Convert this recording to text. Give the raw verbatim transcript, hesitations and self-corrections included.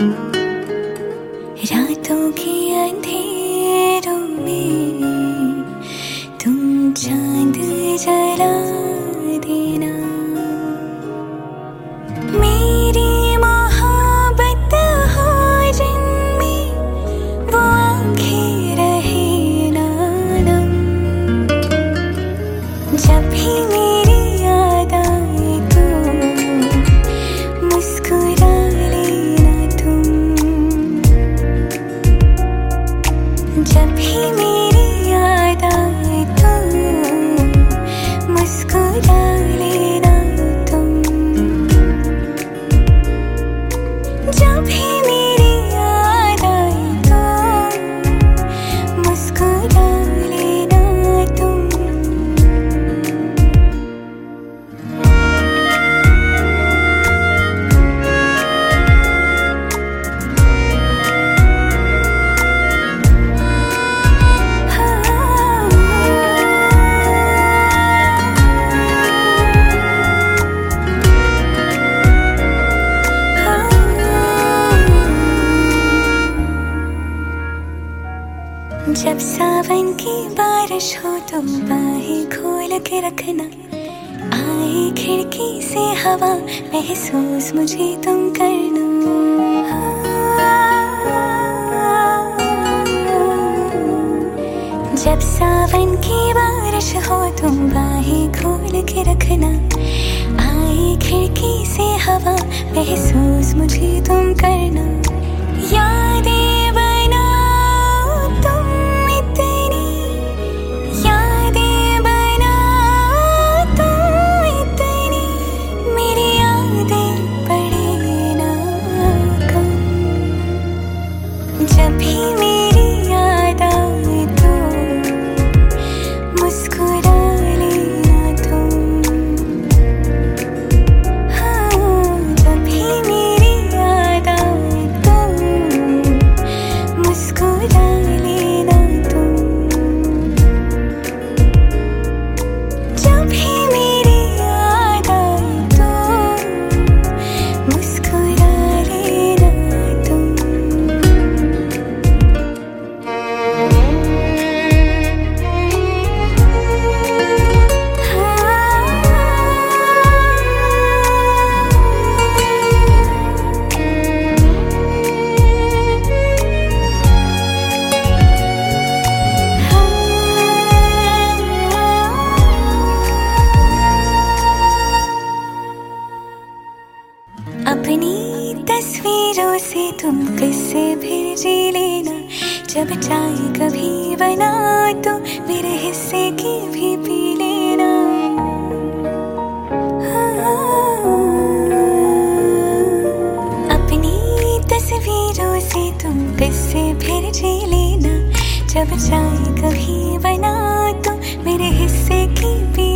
रातों के अंधेरों में तुम चांद जला देना। मेरी मोहब्बत हो जिनमें वो आंखें रहे ना नम। जब भी मेरी याद आए तो मुस्कुरा लेना तुम। जब भी मेरी याद आए तो मुस्कुरा लेना तुम। जब भी मेरी याद आए तो मुस्कुरा लेना तुम। जब सावन की बारिश हो तो बाहें खोल के रखना। आए खिड़की से हवा महसूस मुझे तुम करना। जब सावन की बारिश हो तुम बाहें खोल के रखना। आए खिड़की से हवा महसूस मुझे तुम करना। यादें जब भी मेरी याद आए तो मुस्कुरा लेना तुम। हाँ, जब भी मेरी याद आए तो मुस्कुरा लेना तुम। जब भी मेरी याद आए तो मुस्कुरा लेना तुम। अपनी तस्वीरों से तुम किससे फिर जी लेना। जब चाहे कभी बना तो मेरे हिस्से की भी पी लेना। अपनी तस्वीरों से तुम किससे फिर जी लेना। जब चाहे कभी बना तो मेरे हिस्से की भी